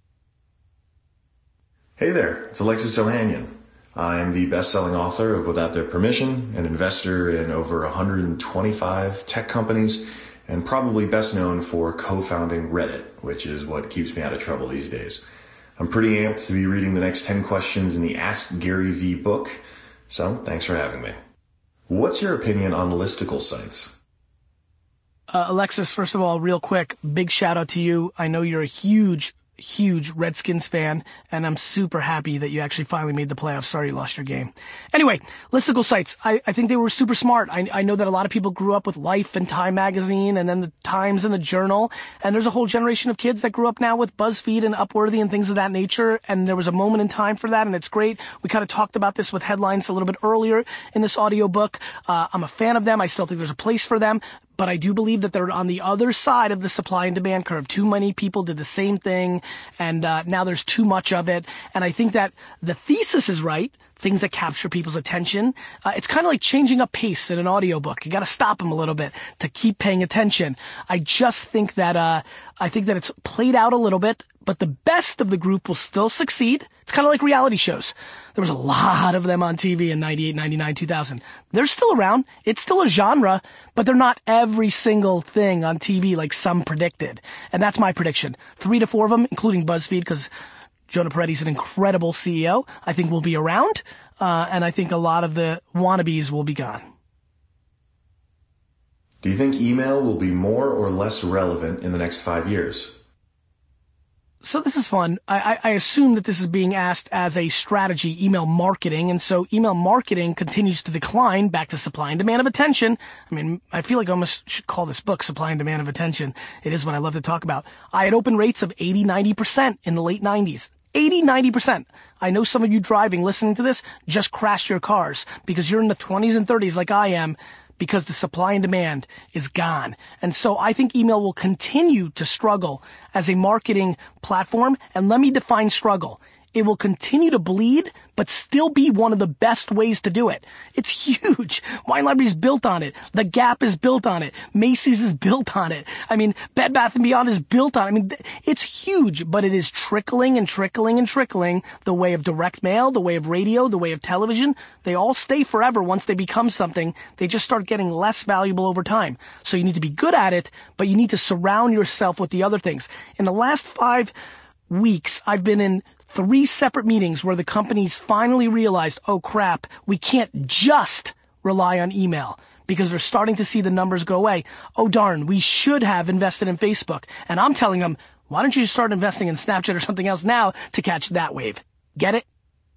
Hey there, it's Alexis Ohanian. I'm the best-selling author of Without Their Permission, an investor in over 125 tech companies, and probably best known for co-founding Reddit, which is what keeps me out of trouble these days. I'm pretty amped to be reading the next 10 questions in the Ask Gary V book, so thanks for having me. What's your opinion on listicle sites?
Alexis, first of all, real quick, big shout out to you. I know you're a huge Redskins fan, and I'm super happy that you actually finally made the playoffs. Sorry you lost your game. Anyway, listicle sites. I think they were super smart. I know that a lot of people grew up with Life and Time magazine and then the Times and the Journal, and there's a whole generation of kids that grew up now with BuzzFeed and Upworthy and things of that nature, and there was a moment in time for that, and it's great. We kind of talked about this with Headlines a little bit earlier in this audiobook. I'm a fan of them. I still think there's a place for them. But I do believe that they're on the other side of the supply and demand curve. Too many people did the same thing, and now there's too much of it. And I think that the thesis is right, things that capture people's attention. It's kind of like changing up pace in an audiobook. You got to stop them a little bit to keep paying attention. I just think that it's played out a little bit, but the best of the group will still succeed. It's kind of like reality shows. There was a lot of them on TV in 98, 99, 2000. They're still around. It's still a genre, but they're not every single thing on TV like some predicted. And that's my prediction. 3 to 4 of them, including BuzzFeed, because Jonah Peretti's an incredible CEO, I think will be around. and I think a lot of the wannabes will be gone.
Do you think email will be more or less relevant in the next 5 years?
So this is fun. I assume that this is being asked as a strategy, email marketing. And so email marketing continues to decline back to supply and demand of attention. I mean, I feel like I almost should call this book Supply and Demand of Attention. It is what I love to talk about. I had open rates of 80, 90% in the late 90s. 80, 90%. I know some of you driving, listening to this, just crashed your cars because you're in the 20s and 30s like I am, because the supply and demand is gone. And so I think email will continue to struggle as a marketing platform. And let me define struggle. It will continue to bleed, but still be one of the best ways to do it. It's huge. Wine Library is built on it. The Gap is built on it. Macy's is built on it. I mean, Bed Bath & Beyond is built on it. I mean, it's huge, but it is trickling and trickling and trickling the way of direct mail, the way of radio, the way of television. They all stay forever once they become something. They just start getting less valuable over time. So you need to be good at it, but you need to surround yourself with the other things. In the last 5 weeks, I've been in 3 separate meetings where the companies finally realized, oh crap, we can't just rely on email because they're starting to see the numbers go away. Oh darn, we should have invested in Facebook. And I'm telling them, why don't you just start investing in Snapchat or something else now to catch that wave? Get it?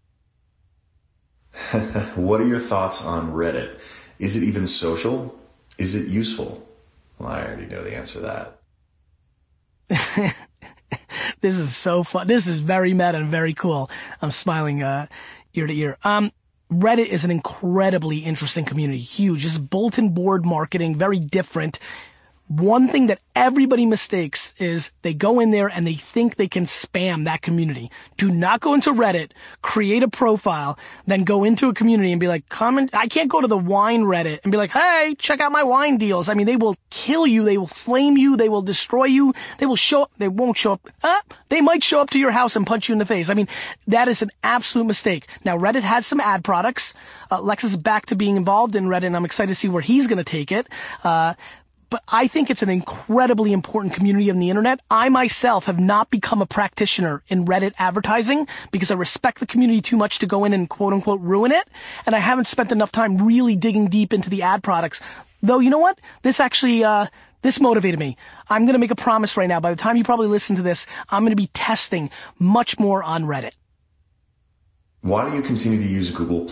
What are your thoughts on Reddit? Is it even social? Is it useful? Well, I already know the answer to that.
This is so fun. This is very meta and very cool. I'm smiling ear to ear. Reddit is an incredibly interesting community. Huge. This is bulletin board marketing, very different. One thing that everybody mistakes is they go in there and they think they can spam that community. Do not go into Reddit, create a profile, then go into a community and be like, comment. I can't go to the wine Reddit and be like, hey, check out my wine deals. I mean, they will kill you. They will flame you. They will destroy you. They will show up. They won't show up. They might show up to your house and punch you in the face. I mean, that is an absolute mistake. Now, Reddit has some ad products. Lex is back to being involved in Reddit, and I'm excited to see where he's going to take it. But I think it's an incredibly important community on the internet. I myself have not become a practitioner in Reddit advertising because I respect the community too much to go in and quote unquote ruin it. And I haven't spent enough time really digging deep into the ad products. Though, you know what? This actually, this motivated me. I'm going to make a promise right now. By the time you probably listen to this, I'm going to be testing much more on Reddit.
Why do you continue to use Google+?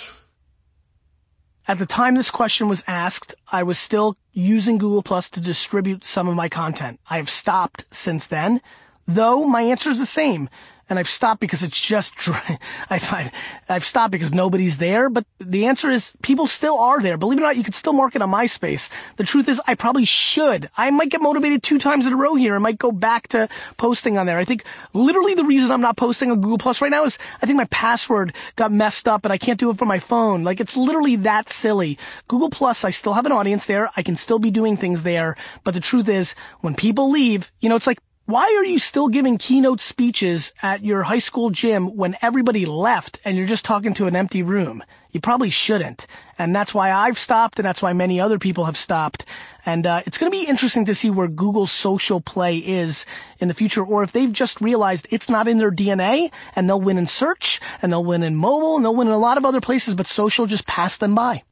At the time this question was asked, I was still using Google Plus to distribute some of my content. I have stopped since then, though my answer is the same. And I've stopped because it's just I've stopped because nobody's there. But the answer is people still are there. Believe it or not, you can still market on MySpace. The truth is I probably should. I might get motivated 2 times in a row here. I might go back to posting on there. I think literally the reason I'm not posting on Google Plus right now is I think my password got messed up and I can't do it from my phone. Like it's literally that silly. Google Plus, I still have an audience there. I can still be doing things there. But the truth is when people leave, you know, it's like, why are you still giving keynote speeches at your high school gym when everybody left and you're just talking to an empty room? You probably shouldn't. And that's why I've stopped, and that's why many other people have stopped. And it's going to be interesting to see where Google's social play is in the future, or if they've just realized it's not in their DNA, and they'll win in search, and they'll win in mobile, and they'll win in a lot of other places, but social just passed them by.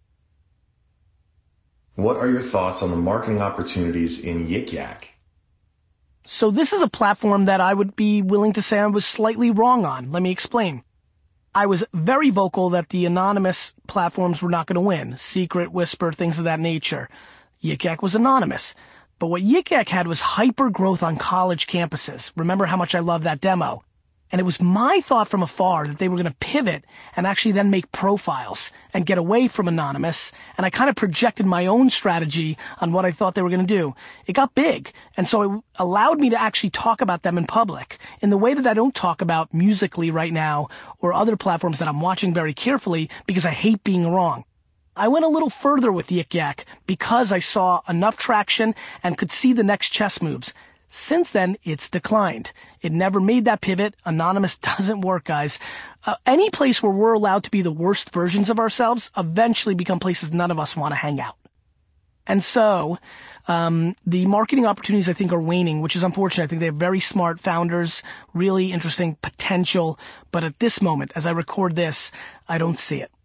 What are your thoughts on the marketing opportunities in Yik Yak?
So this is a platform that I would be willing to say I was slightly wrong on. Let me explain. I was very vocal that the anonymous platforms were not going to win. Secret, Whisper, things of that nature. Yik Yak was anonymous. But what Yik Yak had was hyper growth on college campuses. Remember how much I love that demo? And it was my thought from afar that they were going to pivot and actually then make profiles and get away from anonymous. And I kind of projected my own strategy on what I thought they were going to do. It got big. And so it allowed me to actually talk about them in public in the way that I don't talk about Musical.ly right now or other platforms that I'm watching very carefully because I hate being wrong. I went a little further with Yik Yak because I saw enough traction and could see the next chess moves. Since then, it's declined. It never made that pivot. Anonymous doesn't work, guys. Any place where we're allowed to be the worst versions of ourselves eventually become places none of us want to hang out. And so, the marketing opportunities I think are waning, which is unfortunate. I think they have very smart founders, really interesting potential. But at this moment, as I record this, I don't see it.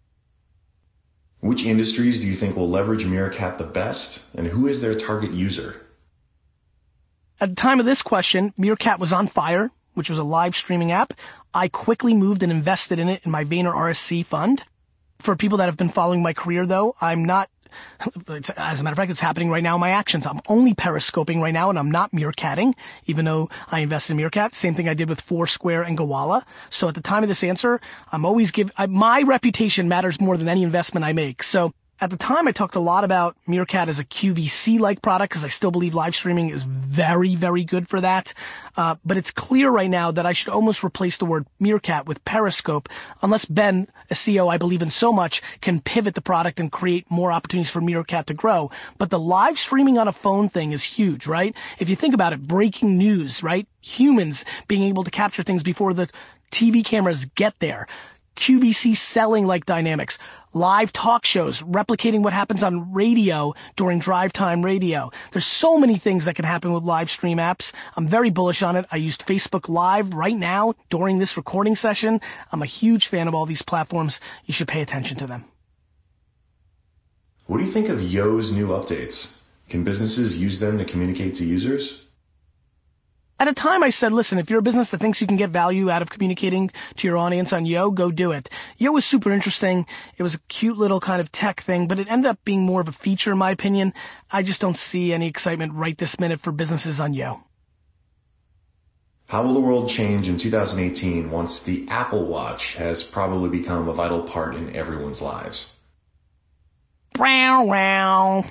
Which industries do you think will leverage Meerkat the best, and who is their target user?
At the time of this question, Meerkat was on fire, which was a live streaming app. I quickly moved and invested in it in my Vayner RSC fund. For people that have been following my career, though, I'm not, as a matter of fact, it's happening right now in my actions. I'm only periscoping right now, and I'm not meerkatting, even though I invested in Meerkat. Same thing I did with Foursquare and Gowalla. So at the time of this answer, I'm always my reputation matters more than any investment I make. So at the time, I talked a lot about Meerkat as a QVC-like product because I still believe live streaming is very, very good for that. But it's clear right now that I should almost replace the word Meerkat with Periscope unless Ben, a CEO I believe in so much, can pivot the product and create more opportunities for Meerkat to grow. But the live streaming on a phone thing is huge, right? If you think about it, breaking news, right? Humans being able to capture things before the TV cameras get there. QVC selling like dynamics, live talk shows, replicating what happens on radio during drive time radio. There's so many things that can happen with live stream apps. I'm very bullish on it. I used Facebook Live right now during this recording session. I'm a huge fan of all these platforms. You should pay attention to them.
What do you think of Yo's new updates? Can businesses use them to communicate to users?
At a time, I said, listen, if you're a business that thinks you can get value out of communicating to your audience on Yo, go do it. Yo was super interesting. It was a cute little kind of tech thing, but it ended up being more of a feature, in my opinion. I just don't see any excitement right this minute for businesses on Yo.
How will the world change in 2018 once the Apple Watch has probably become a vital part in everyone's lives?
The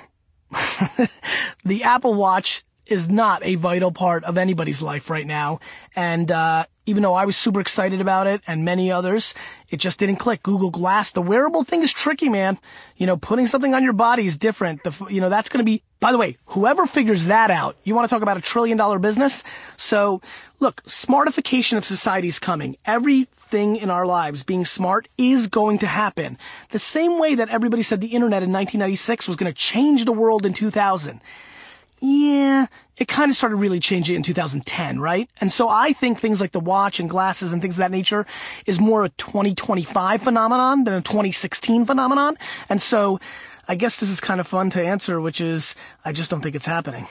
Apple Watch is not a vital part of anybody's life right now. And even though I was super excited about it and many others, it just didn't click. Google Glass, the wearable thing is tricky, man. You know, putting something on your body is different. That's going to be, by the way, whoever figures that out, you want to talk about $1 trillion business? So look, smartification of society is coming. Everything in our lives being smart is going to happen. The same way that everybody said the internet in 1996 was going to change the world in 2000. Yeah, it kind of started really changing in 2010, right? And so I think things like the watch and glasses and things of that nature is more a 2025 phenomenon than a 2016 phenomenon. And so I guess this is kind of fun to answer, which is I just don't think it's happening.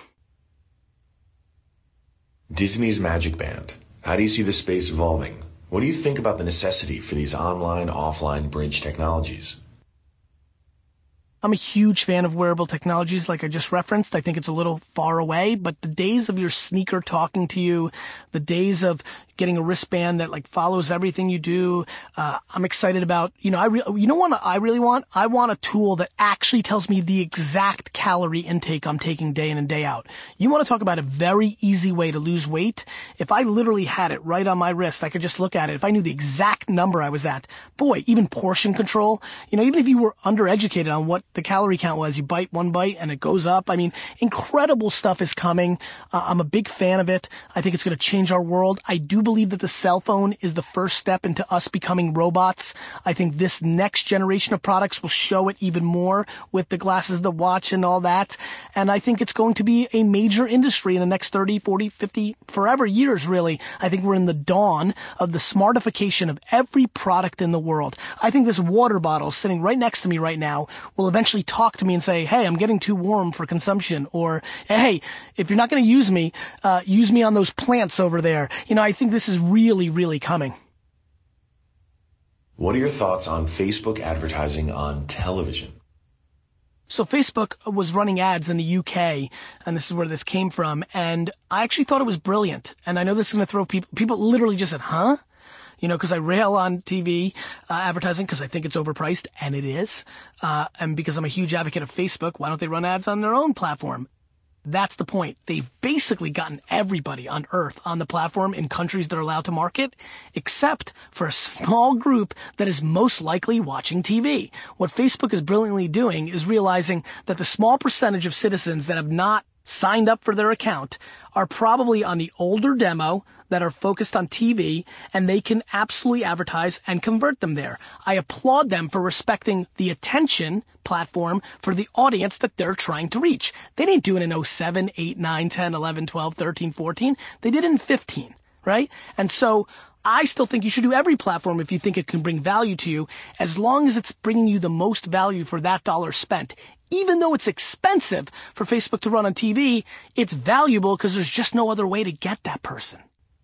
Disney's Magic Band. How do you see the space evolving? What do you think about the necessity for these online-offline bridge technologies?
I'm a huge fan of wearable technologies like I just referenced. I think it's a little far away, but the days of your sneaker talking to you, the days of getting a wristband that like follows everything you do, I'm excited about. You know what I really want? I want a tool that actually tells me the exact calorie intake I'm taking day in and day out. You want to talk about a very easy way to lose weight? If I literally had it right on my wrist, I could just look at it. If I knew the exact number I was at, boy, even portion control, even if you were undereducated on what the calorie count was, you bite one bite and it goes up. I mean, incredible stuff is coming. I'm a big fan of it. I think it's going to change our world. I do believe that the cell phone is the first step into us becoming robots. I think this next generation of products will show it even more with the glasses, the watch, and all that. And I think it's going to be a major industry in the next 30, 40, 50, forever years, really. I think we're in the dawn of the smartification of every product in the world. I think this water bottle sitting right next to me right now will eventually talk to me and say, hey, I'm getting too warm for consumption. Or, hey, if you're not going to use me on those plants over there. I think this is really, really coming.
What are your thoughts on Facebook advertising on television?
So Facebook was running ads in the UK, and this is where this came from, and I actually thought it was brilliant. And I know this is going to throw people literally just said, huh? Because I rail on TV advertising because I think it's overpriced, and it is. And because I'm a huge advocate of Facebook, why don't they run ads on their own platform? That's the point. They've basically gotten everybody on earth on the platform in countries that are allowed to market, except for a small group that is most likely watching TV. What Facebook is brilliantly doing is realizing that the small percentage of citizens that have not signed up for their account are probably on the older demo that are focused on TV, and they can absolutely advertise and convert them there. I applaud them for respecting the attention platform for the audience that they're trying to reach. They didn't do it in 07, 8, 9, 10, 11, 12, 13, 14. They did it in 15, right? And so I still think you should do every platform if you think it can bring value to you, as long as it's bringing you the most value for that dollar spent. Even though it's expensive for Facebook to run on TV, it's valuable because there's just no other way to get that person.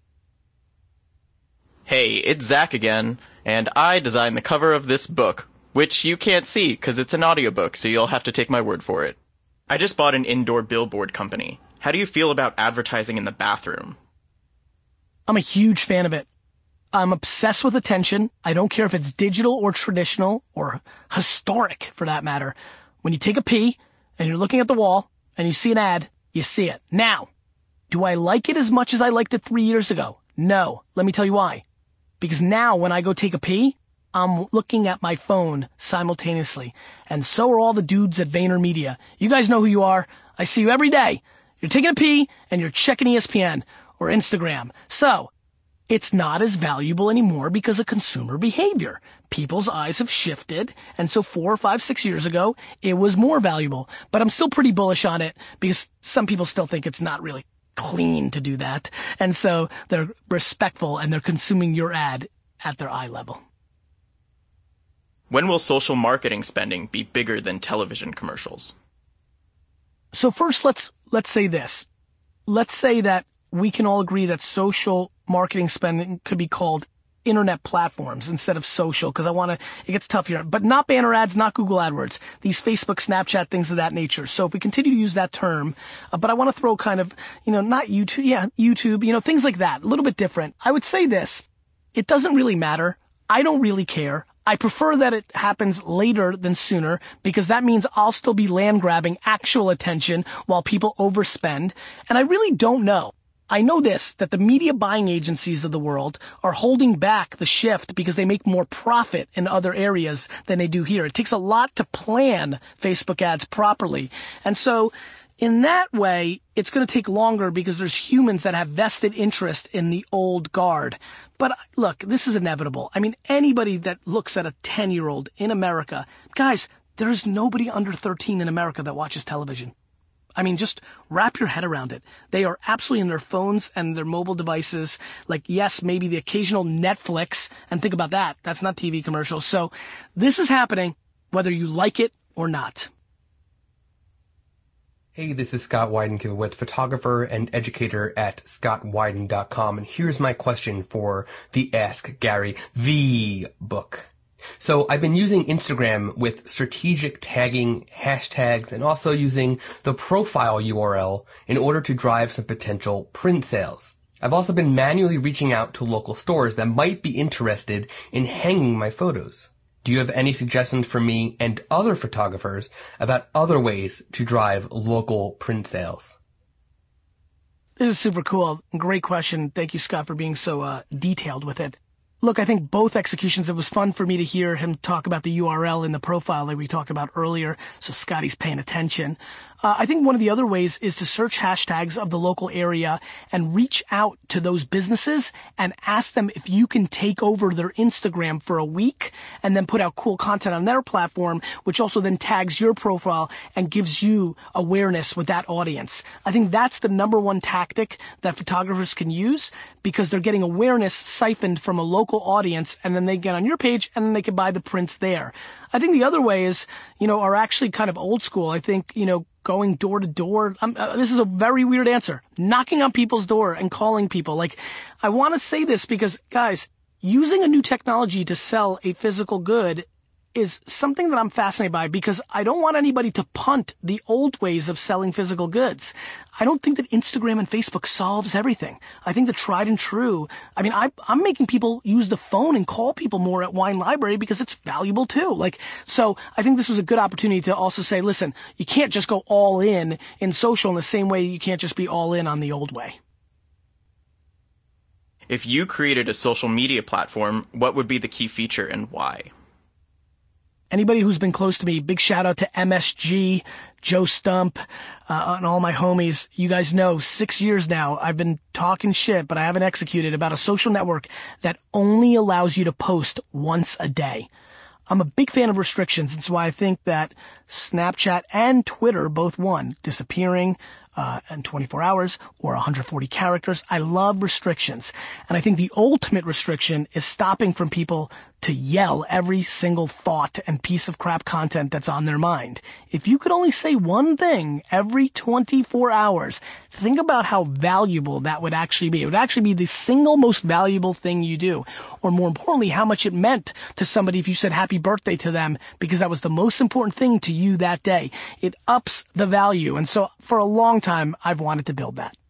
Hey, it's Zach again, and I designed the cover of this book, which you can't see because it's an audiobook, so you'll have to take my word for it. I just bought an indoor billboard company. How do you feel about advertising in the bathroom?
I'm a huge fan of it. I'm obsessed with attention. I don't care if it's digital or traditional or historic for that matter. When you take a pee and you're looking at the wall and you see an ad, you see it. Now, do I like it as much as I liked it 3 years ago? No. Let me tell you why. Because now when I go take a pee, I'm looking at my phone simultaneously. And so are all the dudes at VaynerMedia. You guys know who you are. I see you every day. You're taking a pee and you're checking ESPN or Instagram. So it's not as valuable anymore because of consumer behavior. People's eyes have shifted. And so 4 or 5, 6 years ago, it was more valuable. But I'm still pretty bullish on it because some people still think it's not really clean to do that. And so they're respectful and they're consuming your ad at their eye level.
When will social marketing spending be bigger than television commercials?
So first, let's say this. Let's say that we can all agree that social marketing spending could be called internet platforms instead of social, because it gets tough here, but not banner ads, not Google AdWords, these Facebook, Snapchat, things of that nature. So if we continue to use that term, but I want to throw kind of, not YouTube, YouTube, things like that, a little bit different. I would say this, it doesn't really matter. I don't really care. I prefer that it happens later than sooner because that means I'll still be land grabbing actual attention while people overspend. And I really don't know. I know this, that the media buying agencies of the world are holding back the shift because they make more profit in other areas than they do here. It takes a lot to plan Facebook ads properly. And so in that way, it's going to take longer because there's humans that have vested interest in the old guard. But look, this is inevitable. I mean, anybody that looks at a 10-year-old in America, guys, there's nobody under 13 in America that watches television. I mean, just wrap your head around it. They are absolutely in their phones and their mobile devices. Like, yes, maybe the occasional Netflix. And think about that. That's not TV commercials. So this is happening whether you like it or not.
Hey, this is Scott Weidenkivowitz, photographer and educator at scottwyden.com. And here's my question for the Ask Gary V book. So I've been using Instagram with strategic tagging, hashtags, and also using the profile URL in order to drive some potential print sales. I've also been manually reaching out to local stores that might be interested in hanging my photos. Do you have any suggestions for me and other photographers about other ways to drive local print sales?
This is super cool. Great question. Thank you, Scott, for being so detailed with it. Look, I think both executions, it was fun for me to hear him talk about the URL in the profile like we talked about earlier, so Scotty's paying attention. I think one of the other ways is to search hashtags of the local area and reach out to those businesses and ask them if you can take over their Instagram for a week and then put out cool content on their platform, which also then tags your profile and gives you awareness with that audience. I think that's the number one tactic that photographers can use because they're getting awareness siphoned from a local audience and then they get on your page and then they can buy the prints there. I think the other way is, are actually kind of old school. I think, going door to door. This is a very weird answer. Knocking on people's door and calling people. Like, I want to say this because, guys, using a new technology to sell a physical good is something that I'm fascinated by because I don't want anybody to punt the old ways of selling physical goods. I don't think that Instagram and Facebook solves everything. I think the tried and true, I'm making people use the phone and call people more at Wine Library because it's valuable too. So I think this was a good opportunity to also say, listen, you can't just go all in social in the same way you can't just be all in on the old way.
If you created a social media platform, what would be the key feature and why?
Anybody who's been close to me, big shout out to MSG, Joe Stump, and all my homies. You guys know 6 years now I've been talking shit, but I haven't executed about a social network that only allows you to post once a day. I'm a big fan of restrictions. That's why I think that Snapchat and Twitter both won, disappearing in 24 hours or 140 characters. I love restrictions. And I think the ultimate restriction is stopping from people to yell every single thought and piece of crap content that's on their mind. If you could only say one thing every 24 hours, think about how valuable that would actually be. It would actually be the single most valuable thing you do. Or more importantly, how much it meant to somebody if you said happy birthday to them because that was the most important thing to you that day. It ups the value. And so for a long time, I've wanted to build that.